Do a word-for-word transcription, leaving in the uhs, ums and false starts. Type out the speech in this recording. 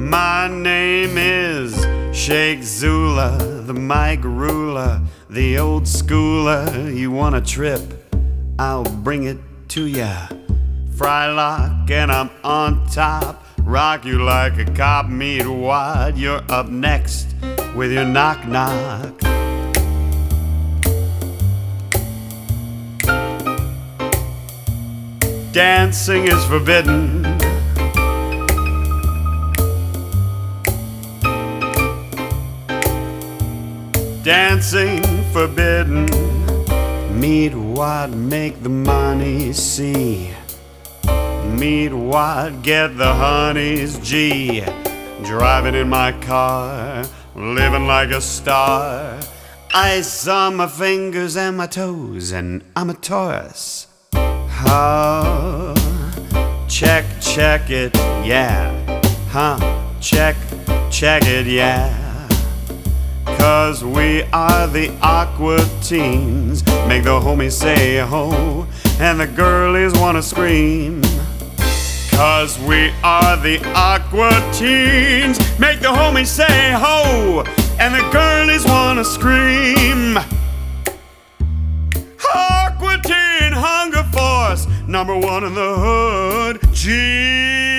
My name is Sheikh Zula, the mic ruler, the old schooler. You want a trip? I'll bring it to ya. Frylock and I'm on top, rock you like a cop meat wad. You're up next with your knock knock. Dancing is forbidden. Dancing forbidden. Meat wad, make the money see. Meat wad, get the honey's G. Driving in my car, living like a star. Ice on my fingers and my toes, and I'm a Taurus. Oh, check, check it, yeah. Huh, check, check it, yeah. Cause we are the awkward teens. Make the homies say ho, and the girlies wanna scream. Cause we are the awkward teens. Make the homies say ho, and the girlies wanna scream. Awkward teen hunger force, number one in the hood. Gee.